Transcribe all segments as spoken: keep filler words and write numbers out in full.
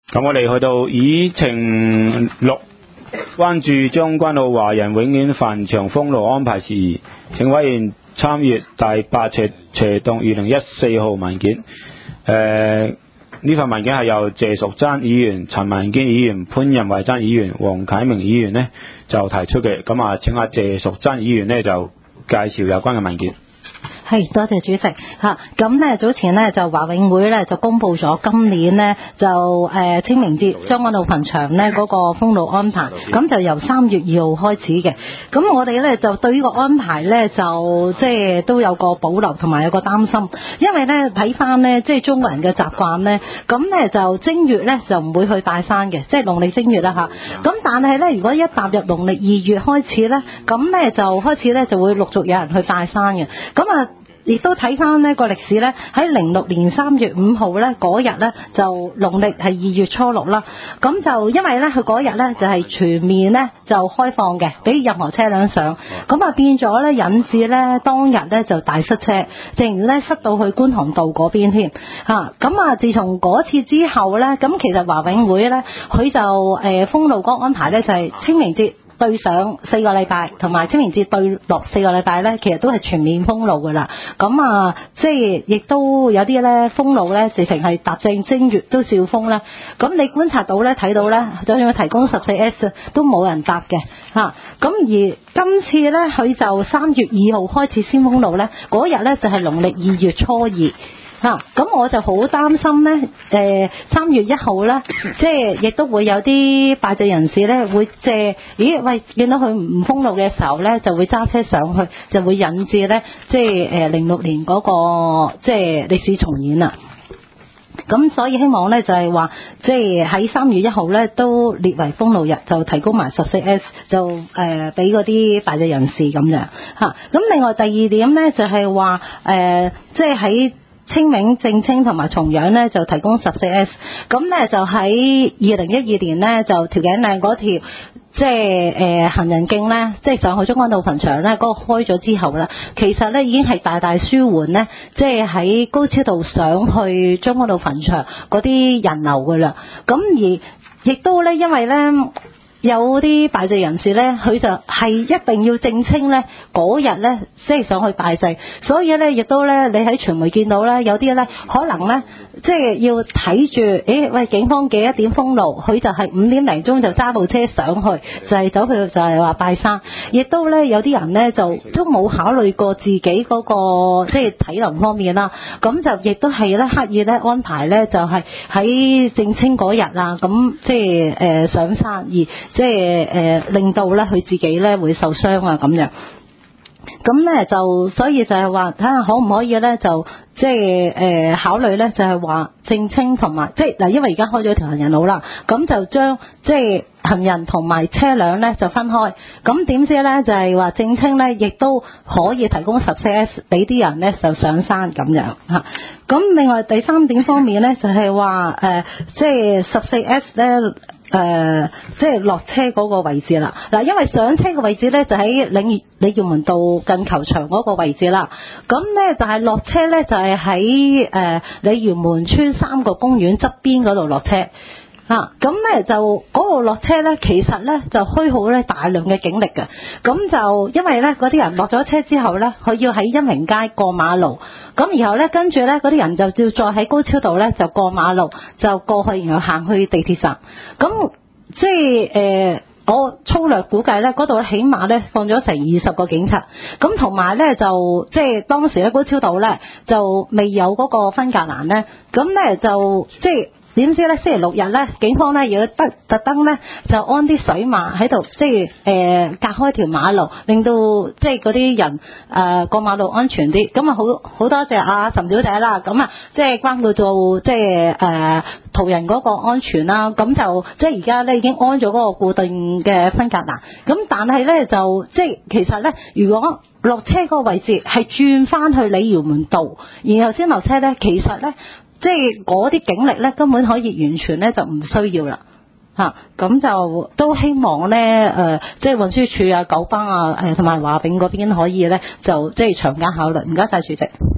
咁我哋去到議程六，關注將軍澳華人永遠墳場封路安排事宜，請委員參閱第八斜斜棟二零一四號文件。誒、呃，呢份文件係由謝淑珍議員、陳文堅議員、潘仁惠珍議員、黃啟明議員呢就提出嘅。咁啊，請阿謝淑珍議員呢就介紹有關嘅文件。 係，多謝主席嚇。咁咧早前咧就華永會咧就公布咗今年咧就誒、呃、清明節將軍澳墳場咧嗰個封路安排，咁就由三月二號開始嘅。咁我哋咧就對呢個安排咧就即係都有個保留同埋有個擔心，因為咧睇翻咧即係中國人嘅習慣咧，咁咧就正月咧就唔會去拜山嘅，即係農曆正月啦嚇。咁但係咧如果一踏入農曆二月開始咧，咁咧就開始咧就會陸續有人去拜山嘅。咁啊亦都睇翻呢個歷史呢，喺零六年三月五號呢嗰日呢，就農曆係二月初六啦。咁就因為呢，佢嗰日呢就係全面呢就開放嘅，俾任何車輛上。咁啊變咗呢，引致呢當日呢就大塞車，正呢塞到去觀塘道嗰邊添嚇。咁啊自從嗰次之後呢，咁其實華永會呢，佢就誒封路嗰個安排呢，就係清明節對上四個禮拜，同埋清明節對落四個禮拜呢，其實都係全面封路噶啦。咁啊，即係亦都有啲呢封路呢，直情係踏正正月都照封啦。咁你觀察到呢，睇到呢，就算佢提供十四 S 都冇人搭嘅嚇。咁而今次呢，佢就三月二號開始先封路呢，嗰日呢就係農曆二月初二。嚇、啊，咁我就好擔心呢，誒、呃、三月一號呢，即係亦都會有啲拜祭人士呢會借，咦喂，見到佢唔封路嘅時候呢，就會揸車上去，就會引致呢，即係誒零六年嗰、那個即係歷史重演啦。咁所以希望呢，就係、是、話，即係喺三月一號呢都列為封路日，就提供埋十四 S， 就誒俾嗰啲拜祭人士咁樣嚇。咁、啊、另外第二點呢，就係話誒，即係喺清明、正清同埋重陽呢就提供十四 S， 咁呢就喺二零一二年呢，就條頸嶺嗰條即係誒、呃、行人徑呢，即係上去將軍澳墳場呢嗰、那個開咗之後呢，其實呢已經係大大舒緩呢，即係喺高超道上去將軍澳墳場嗰啲人流噶啦。咁而亦都呢，因為呢有啲拜祭人士呢，佢就係一定要正清呢嗰日呢，即係上去拜祭，所以呢，亦都呢，你喺傳媒見到呢，有啲呢可能呢，即係要睇住，誒喂，警方幾多點封路，佢就係五點零鐘就揸部車上去，就係、是、走去就係話拜山，亦都呢，有啲人呢，就都冇考慮過自己嗰、那個即係體能方面啦，咁就亦都係呢，刻意呢安排呢，就係、是、喺正清嗰日啊，咁即係誒、呃、上山而。即係誒、呃、令到咧佢自己咧會受傷啊咁樣，咁咧就所以就係話睇下可唔可以咧就即係誒、呃、考慮咧就係話正清同埋即係嗱，因為而家開咗條行人路啦，咁就將即係行人同埋車輛咧就分開，咁點知咧就係話正清咧亦都可以提供十四 S 俾啲人咧就上山咁樣嚇。咁另外第三點方面咧就係話誒即係十四 S 咧。誒、呃，即係落車嗰個位置啦。嗱，因為上車嘅位置咧就喺鯉鯉魚門道近球場嗰個位置啦。咁咧就係落車咧就係喺誒鯉魚門村三個公園側邊嗰度落車。啊，咁咧就嗰度落車咧，其實咧就虛耗咧大量嘅警力嘅。咁就因為咧嗰啲人落咗車之後咧，佢要喺恩榮街過馬路，咁然後咧跟住咧嗰啲人就要再喺高超道咧就過馬路，就過去然後行去地鐵站。咁即係誒、呃，我粗略估計咧，嗰度起碼咧放咗成二十個警察。咁同埋咧就即係當時咧高超道咧就未有嗰個分隔欄咧，咁咧就即係。點知咧？星期六日咧，警方咧要特特登咧就安啲水馬喺度，即係誒、呃、隔開條馬路，令到即係嗰啲人誒、呃、過馬路安全啲。咁啊好好多謝阿岑小姐啦，咁啊即係關顧到即係誒途人嗰個安全啦。咁就即係而家咧已經安咗嗰個固定嘅分隔欄。咁但係咧就即係其實咧，如果落車嗰個位置係轉翻去鯉魚門道，然後先落車咧，其實咧。即係嗰啲警力咧，根本可以完全咧就唔需要啦，嚇、啊、咁就都希望咧誒、呃，即係運輸署啊、九巴啊、誒同埋華炳嗰邊可以咧就即係長加考慮。唔該晒主席。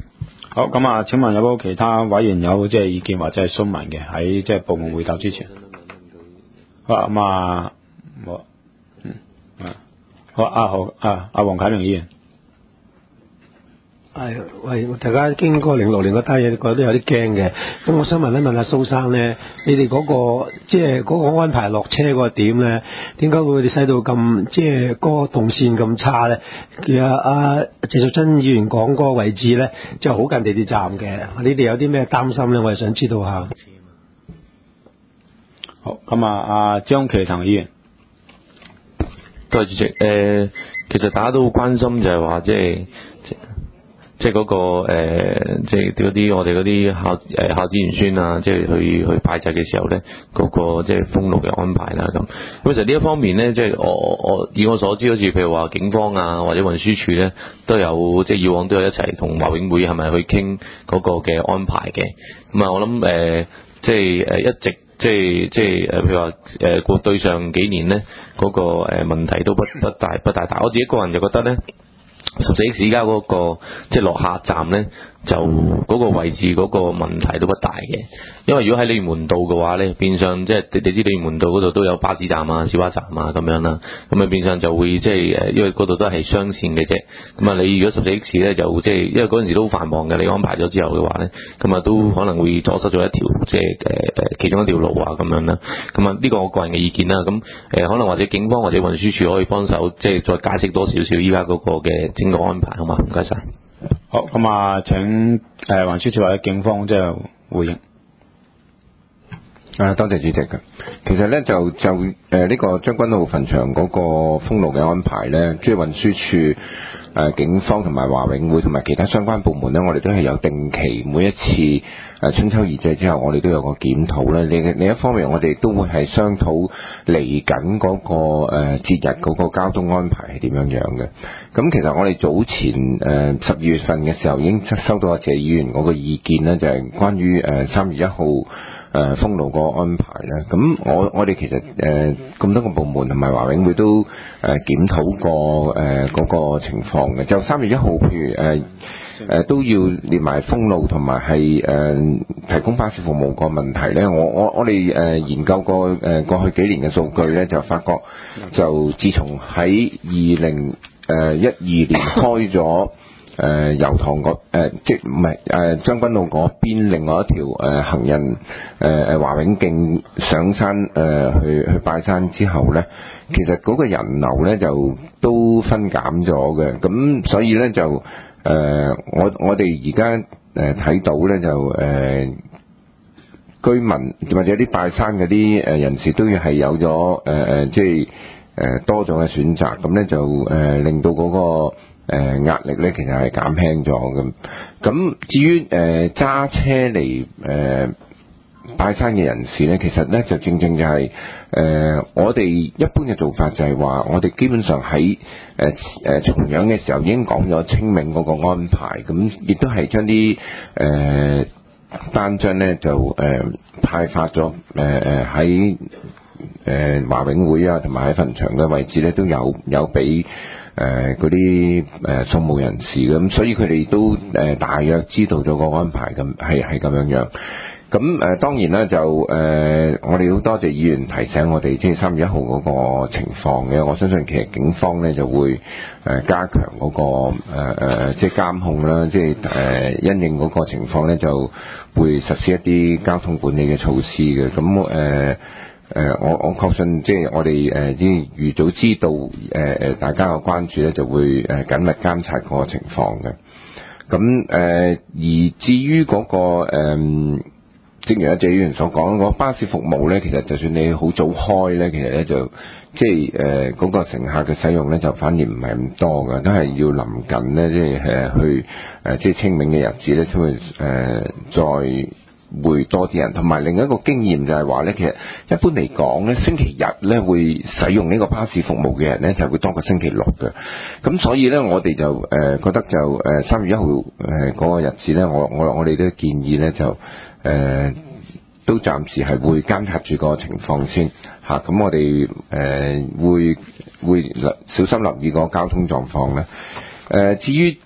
好，咁啊，請問有冇其他委員有即係意見或者係詢問嘅喺即係部門會答之前？好啊，咁啊，好，嗯，啊，好啊，好啊，阿黃啟明議員。 係，喂，大家經過零六年嗰單嘢，覺得都有啲驚嘅。咁我想問一問阿蘇生咧，你哋嗰、嗰個即係嗰個安排落車嗰個點咧，點解會使到咁即係嗰個動線咁差咧？其實阿謝淑珍議員講嗰個位置咧，就好近地鐵站嘅。你哋有啲咩擔心咧？我係想知道下。 好，咁啊，阿張其騰議員。 多謝主席。誒、呃，其實大家都好關心就係話，即係。即係嗰、那個誒、呃，即係嗰啲我哋嗰啲孝誒孝子賢孫啊，即係去去拜祭嘅時候咧，嗰、那個即係封路嘅安排啦咁。咁其實呢一方面咧，即係我我以我所知，好似譬如話警方啊，或者運輸署咧，都有即係以往都有一齊同華永會係咪去傾嗰個嘅安排嘅。咁啊，我諗誒、呃，即係誒一直即係即係誒，譬如話誒過對上幾年咧，嗰、那個誒問題都不不大不大大。我自己個人就覺得咧。十四 X 而家嗰個即係落客站咧，就嗰個位置嗰個問題都不大嘅。因為如果喺鯉魚門道嘅話咧，變相即係你你知鯉魚門道嗰度都有巴士站啊、小巴站啊咁樣啦，咁啊變相就會即係誒，因為嗰度都係雙線嘅啫。咁啊，你如果十四 X 咧就即係因為嗰陣時都好繁忙嘅，你安排咗之後嘅話咧，咁啊都可能會阻塞咗一條即係誒誒其中一條路啊咁樣啦。咁啊呢個我個人嘅意見啦。咁誒、呃、可能或者警方或者運輸署可以幫手，即係再解釋多少少依家嗰個嘅整個安排，好嘛？唔該晒。 好，咁啊，請誒運輸署或者警方即係回應。 啊，多謝主席嘅。其實咧就就誒呢、呃這個將軍澳墳場嗰個封路嘅安排咧，即係運輸署、誒、呃、警方同埋華永會同埋其他相關部門咧，我哋都係有定期每一次誒、呃、春秋二祭之後，我哋都有個檢討咧。另另一方面，我哋都會係商討嚟緊嗰個誒、呃、節日嗰個交通安排係點樣樣嘅。咁其實我哋早前誒十二月份嘅時候已經收到阿謝議員嗰個意見咧，就係、是、關於誒三月一號。誒、呃、封路個安排咧，咁我我哋其實誒咁、呃、多個部門同埋華永會都誒、呃、檢討過誒嗰、呃那個情況嘅。就三月一號，譬如誒誒、呃、都要連埋封路同埋係誒提供巴士服務個問題咧。我我我哋誒、呃、研究過誒、呃、過去幾年嘅數據咧，就發覺就自從喺二零誒一二年開咗。誒、呃、油塘嗰誒即唔係誒將軍澳嗰邊另外一條誒、呃、行人誒誒華永徑上山誒、呃、去去拜山之後咧，其實嗰個人流咧就都分減咗嘅，咁所以咧就誒、呃、我我哋而家誒睇到咧就誒、呃、居民或者啲拜山嗰啲誒人士都要係有咗誒誒即係誒多咗嘅選擇，咁咧就誒、呃、令到嗰、嗰個。誒、呃、壓力咧其實係減輕咗咁，咁至於誒揸車嚟誒、呃、拜山嘅人士咧，其實咧就正正就係、是、誒、呃、我哋一般嘅做法就係話，我哋基本上喺誒誒重陽嘅時候已經講咗清明嗰個安排，咁亦都係將啲誒單張咧就誒、呃、派發咗誒誒喺誒華永會啊同埋喺墳場嘅位置咧都有有俾。誒嗰啲誒送務人士咁，所以佢哋都誒、呃、大約知道咗個安排咁係係咁樣樣。咁誒、呃、當然啦，就誒、呃、我哋好多謝議員提醒我哋，即係三月一號嗰個情況嘅。我相信其實警方咧就會誒、呃、加強嗰、那個誒、呃、即係監控啦，即係誒、呃、因應嗰個情況咧就會實施一啲交通管理嘅措施嘅。咁誒。呃誒、呃，我我確信，即係我哋誒，即係預早知道，誒、呃、誒，大家嘅關注咧，就會誒緊密監察嗰個情況嘅。咁誒、呃，而至於嗰、那個誒、呃，正如阿謝議員所講，嗰、那個、巴士服務咧，其實就算你好早開咧，其實咧就即係誒嗰個乘客嘅使用咧，就反而唔係咁多嘅，都係要臨近咧，即係誒去誒即係清明嘅日子咧，先會誒再。會多啲人，同埋另一個經驗就係話咧，其實一般嚟講咧，星期日咧會使用呢個巴士服務嘅人咧，就會多過星期六嘅。咁所以咧，我哋就誒、呃、覺得就誒三月一號誒嗰個日子咧，我我我哋都建議咧就誒、呃、都暫時係會監察住個情況先嚇。咁、啊、我哋誒、呃、會會小心留意個交通狀況咧。誒、呃、至於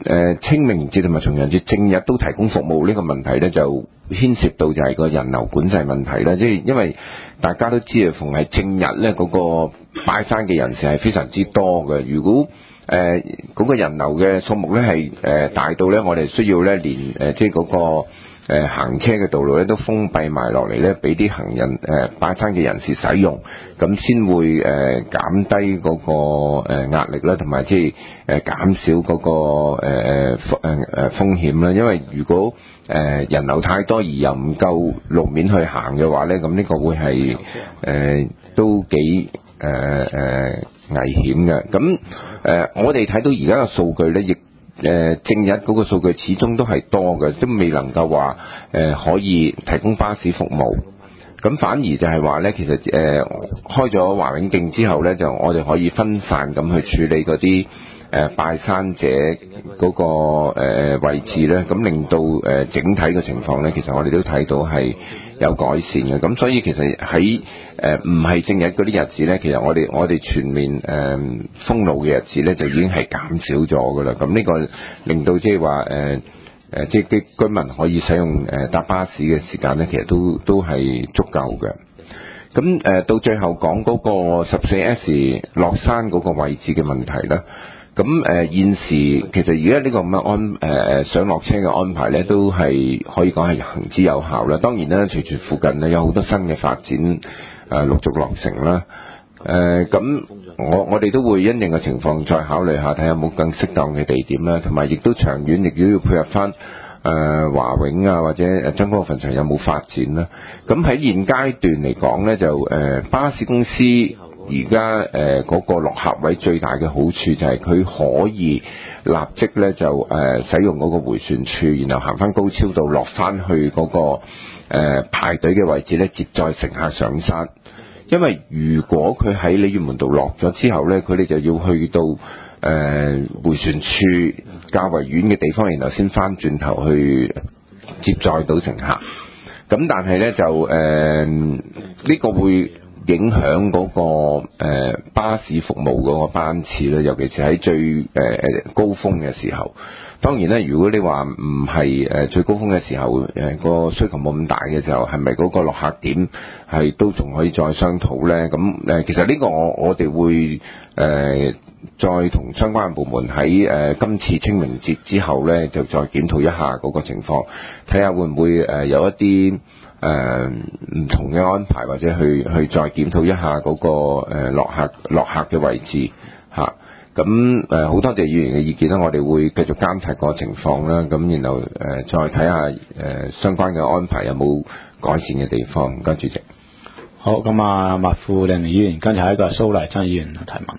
誒清明節同埋重陽節正日都提供服務呢個問題咧，就牽涉到就係個人流管制問題啦。即係因為大家都知啊，逢係正日咧，嗰個拜山嘅人士係非常之多嘅。如果誒嗰個人流嘅數目咧係誒大到咧，我哋需要咧連誒即係嗰個誒行車嘅道路咧都封閉埋落嚟咧，俾啲行人誒拜山嘅人士使用，咁先會誒減低嗰個誒壓力啦，同埋即係誒減少嗰個誒誒誒誒風險啦。因為如果誒人流太多而又唔夠路面去行嘅話咧，咁呢個會係誒都幾誒誒危險嘅。咁誒我哋睇到而家嘅數據咧，亦誒正日嗰個數據始終都係多嘅，都未能夠話誒可以提供巴士服務。咁反而就係話咧，其實誒、呃、開咗華永徑之後咧，就我哋可以分散咁去處理嗰啲誒拜山者嗰個誒位置咧，咁令到誒整體嘅情況咧，其實我哋都睇到係有改善嘅。咁所以其實喺誒唔係正日嗰啲日子咧，其實我哋我哋全面誒、呃、封路嘅日子咧，就已經係減少咗噶啦。咁呢個令到即係話誒誒即係啲居民可以使用誒搭巴士嘅時間咧，其實都都係足夠嘅。咁誒、呃、到最後講嗰個十四 S 落山嗰個位置嘅問題咧。咁誒、呃、現時其實而家呢個咁嘅安誒、呃、上落車嘅安排咧，都係可以講係行之有效啦。當然啦，隨住附近咧有好多新嘅發展誒、呃、陸續落成啦。誒、呃、咁我我哋都會因應嘅情況再考慮下，睇下有冇更適當嘅地點啦，同埋亦都長遠亦都要配合翻誒華永啊或者誒將軍澳墳場有冇發展啦。咁喺現階段嚟講咧，就誒、呃、巴士公司。而家誒嗰個落客位最大嘅好處就係佢可以立即咧就誒、呃、使用嗰個迴旋處，然後行翻高超道落翻去嗰、那個誒、呃、排隊嘅位置咧，接載乘客上山。因為如果佢喺鯉魚門道落咗之後咧，佢哋就要去到誒迴旋處較為遠嘅地方，然後先翻轉頭去接載到乘客。咁但係咧就誒呢、呃這個會影響嗰、那個誒、呃、巴士服務嗰個班次咧，尤其是喺最誒誒、呃、高峰嘅時候。當然咧，如果你話唔係誒最高峰嘅時候，誒、呃、個需求冇咁大嘅時候，係咪嗰個落客點係都仲可以再商討咧？咁誒、呃，其實呢個我我哋會誒、呃、再同相關部門喺誒、呃、今次清明節之後咧，就再檢討一下嗰個情況，睇下會唔會誒、呃、有一啲誒唔同嘅安排，或者去去再檢討一下嗰、那個誒、呃、落客落客嘅位置嚇。咁誒好多謝議員嘅意見啦，我哋會繼續監察個情況啦。咁然後誒、呃、再睇下誒、呃、相關嘅安排有冇改善嘅地方。唔該主席。 好，咁啊，麥富亮議員，跟住係一個蘇麗珍議員提問。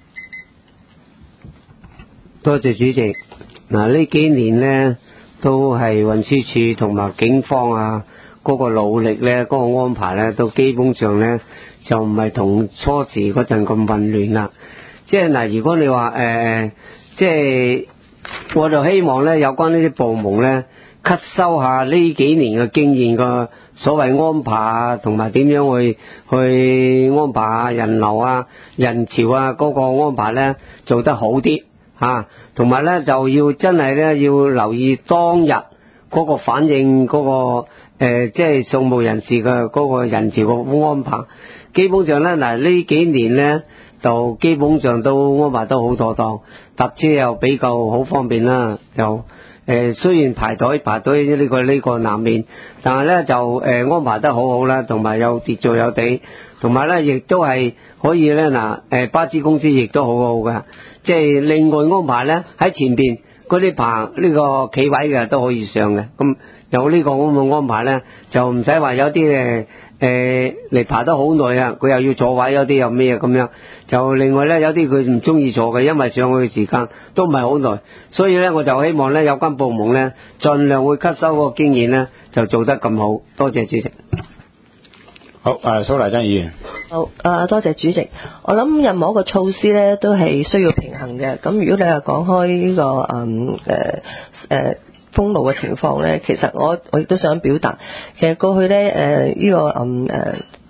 多謝主席。嗱，呢幾年呢都係運輸署同埋警方啊嗰、那個努力呢，嗰、那個安排呢，都基本上呢就唔係同初時嗰陣咁混亂啦。即係嗱，如果你話誒、呃，即係我就希望咧，有關呢啲部門咧，吸收下呢幾年嘅經驗個所謂安排啊，同埋點樣去去安排啊人流啊、人潮啊嗰、那個安排咧做得好啲嚇，同埋咧就要真係咧要留意當日嗰個反應嗰、那個誒、呃，即係送務人士嘅嗰個人潮嘅安排。基本上咧嗱，呢幾年咧。就基本上都安排得好妥當，搭車又比較好方便啦。就誒、呃、雖然排隊排隊呢、這個呢、這個難免，但係咧就誒、呃、安排得好好啦，同埋有秩序有地，同埋咧亦都係可以咧嗱誒巴士公司亦都好好㗎，即係另外安排咧喺前邊嗰啲棚呢個企位嘅都可以上嘅，咁有呢個咁嘅安排咧，就唔使話有啲誒。誒嚟排得好耐啊！佢又要坐位，有啲又咩啊咁樣。就另外咧，有啲佢唔中意坐嘅，因為上去嘅時間都唔係好耐。所以咧，我就希望咧有關部門咧，盡量會吸收嗰個經驗咧，就做得咁好。多謝主席。 好，誒蘇麗珍議員。 好，誒多謝主席。我諗任何一個措施咧，都係需要平衡嘅。咁如果你係講開呢、這個誒誒誒。呃呃封路嘅情況咧，其實我我亦都想表達，其實過去咧誒呢、呃這個嗯誒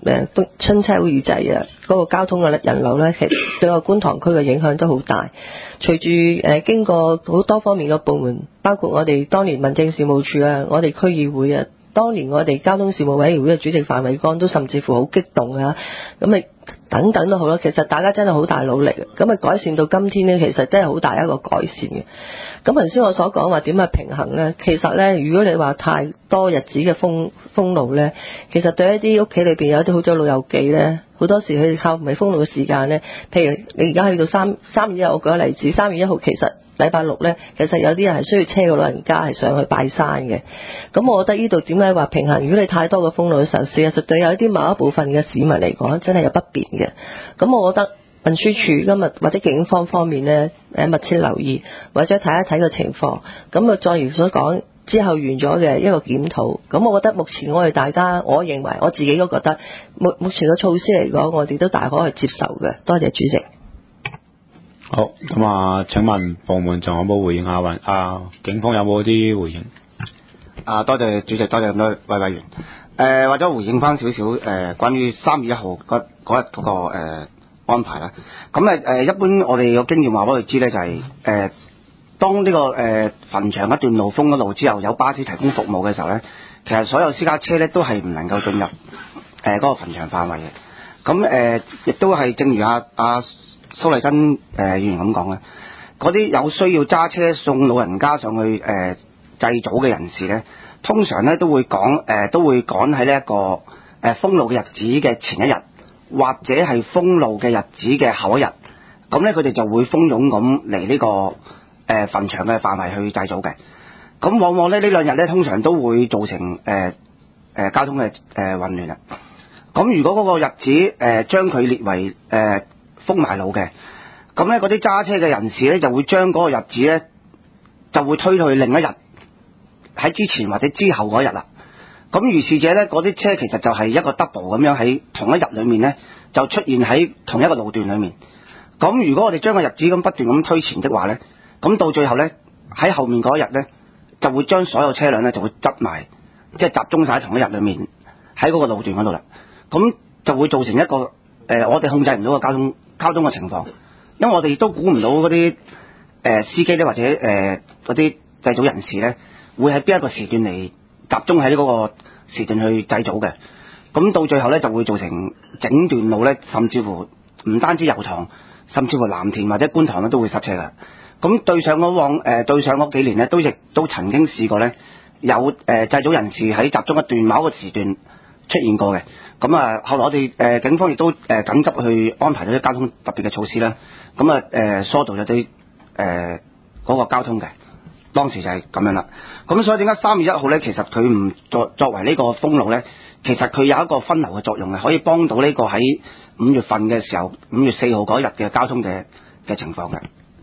誒春秋雨際啊，嗰、那個交通嘅人流咧，其實對個觀塘區嘅影響都好大。隨住誒經過好多方面嘅部門，包括我哋當年民政事務處啊，我哋區議會啊，當年我哋交通事務委員會嘅主席范偉剛都甚至乎好激動啊，咁咪等等都好啦。其實大家真係好大努力，咁啊改善到今天呢，其實真係好大一個改善嘅。咁頭先我所講話點樣平衡呢？其實呢，如果你話太多日子嘅封封路呢，其實對一啲屋企裏邊有啲好多老友記呢，好多時佢哋靠唔係封路嘅時間呢，譬如你而家去到三三月一號，我舉個例子，三月一號其實禮拜六呢，其實有啲人係需要車個老人家係上去拜山嘅。咁我覺得呢度點解話平衡？如果你太多嘅封路嘅時候，事實對有一啲某一部分嘅市民嚟講，真係有不便嘅。咁我覺得運輸署今日或者警方方面呢，誒密切留意，或者睇一睇個情況。咁啊，再如所講之後完咗嘅一個檢討。咁我覺得目前我哋大家，我認為我自己都覺得目目前嘅措施嚟講，我哋都大可去接受嘅。多謝主席。 好，咁啊，請問部門仲有冇回應下運？啊，警方有冇啲回應？ 啊，多謝主席，多謝咁多位委員。誒、呃，或者回應翻少少誒，關於三月一號嗰嗰日嗰個誒、呃、安排啦。咁誒誒，一般我哋個經驗話俾我哋知咧，就係、是、誒、呃，當呢、這個誒墳、呃、場一段路封咗路之後，有巴士提供服務嘅時候咧，其實所有私家車咧都係唔能夠進入誒嗰、呃那個墳場範圍嘅。咁誒，亦、呃、都係正如阿阿蘇麗珍誒議員咁講嘅，嗰啲有需要揸車送老人家上去誒、呃、祭祖嘅人士咧，通常咧都會講誒、呃、都會趕喺呢一個誒、呃、封路嘅日子嘅前一日，或者係封路嘅日子嘅後一日，咁咧佢哋就會蜂擁咁嚟呢個誒墳場嘅範圍去祭祖嘅。咁往往咧呢兩日咧通常都會造成誒誒、呃呃、交通嘅誒、呃、混亂啦。咁如果嗰個日子誒將佢列為誒、呃封埋路嘅，咁咧嗰啲揸車嘅人士咧就會將嗰個日子咧就會推去另一日，喺之前或者之後嗰日啦。咁如是者咧，嗰啲車其實就係一個 double 咁樣喺同一日裏面咧就出現喺同一個路段裏面。咁如果我哋將個日子咁不斷咁推前的話咧，咁到最後咧喺後面嗰一日咧就會將所有車輛咧就會擠埋，即係集中晒喺同一日裏面喺嗰個路段嗰度啦。咁就會造成一個誒、呃、我哋控制唔到嘅交通。交通嘅情況，因為我哋都估唔到嗰啲誒司機咧，或者誒嗰啲祭祖人士咧，會喺邊一個時段嚟集中喺嗰個時段去祭祖嘅。咁到最後咧，就會造成整段路咧，甚至乎唔單止油塘，甚至乎藍田或者觀塘咧都會塞車㗎。咁對上嗰往誒對上嗰幾年咧，都亦都曾經試過咧，有誒、呃、祭祖人士喺集中一段某一個時段出現過嘅。咁啊，後來我哋誒、呃、警方亦都誒、呃、緊急去安排咗啲交通特別嘅措施啦。咁啊誒疏導咗啲誒嗰個交通嘅，當時就係咁樣啦。咁所以點解三月一號咧，其實佢唔作作為呢個封路咧，其實佢有一個分流嘅作用嘅，可以幫到呢個喺五月份嘅時候，五月四號嗰日嘅交通嘅嘅情況嘅。誒、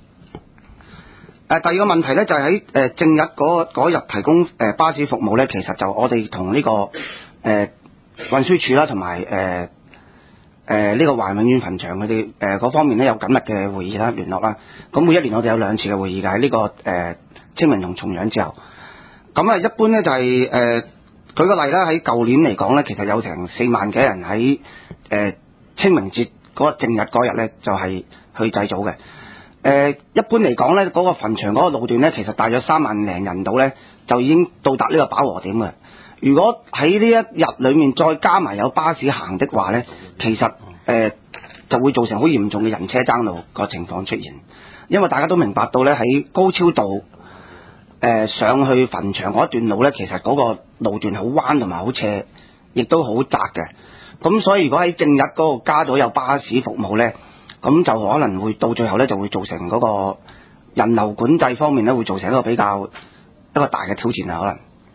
呃、第二個問題咧就係喺誒正日嗰日提供誒、呃、巴士服務咧，其實就我哋同呢個誒。呃運輸署啦，同埋誒誒呢個華永苑墳場佢哋誒嗰方面咧有緊密嘅會議啦、聯絡啦。咁每一年我哋有兩次嘅會議嘅，喺呢、這個誒、呃、清明同重陽之後。咁啊，一般咧就係、是、誒、呃、舉個例啦，喺舊年嚟講咧，其實有成四萬幾人喺誒、呃、清明節嗰正日嗰日咧，就係、是、去祭祖嘅。誒、呃、一般嚟講咧，嗰、那個墳場嗰個路段咧，其實大約三萬零人度咧，就已經到達呢個飽和點嘅。如果喺呢一日裏面再加埋有巴士行的話呢，其實誒、呃、就會造成好嚴重嘅人車爭路個情況出現。因為大家都明白到呢，喺高超道誒、呃、上去墳場嗰一段路呢，其實嗰個路段好彎同埋好斜，亦都好窄嘅。咁所以如果喺正日嗰度加咗有巴士服務呢，咁就可能會到最後呢，就會造成嗰個人流管制方面呢，會造成一個比較一個大嘅挑戰啊，可能。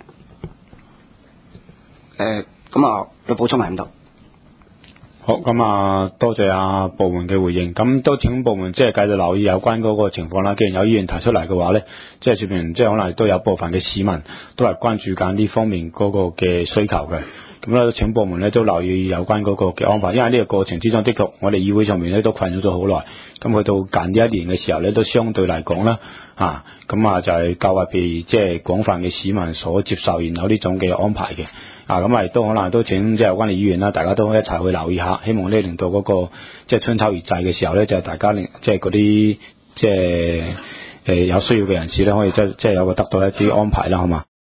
誒，咁啊，有補充喺度。 好，咁啊，多謝啊部門嘅回應。咁都請部門即係繼續留意有關嗰個情況啦。既然有議員提出嚟嘅話咧，即係說明即係可能都有部分嘅市民都係關注緊呢方面嗰個嘅需求嘅。 咁咧請部門咧都留意有關嗰個嘅安排，因為呢個過程之中的確我哋議會上面咧都困擾咗好耐，咁去到近呢一年嘅時候咧都相對嚟講啦啊，咁啊就係較為被即係廣泛嘅市民所接受，然後呢種嘅安排嘅。啊，咁啊亦都可能都請即係有關嘅議員啦，大家都一齊去留意下，希望呢令到嗰、那個即係春秋二祭嘅時候咧，就係、是、大家令即係嗰啲即係誒有需要嘅人士咧，可以即即係有個得到一啲安排啦，好嘛？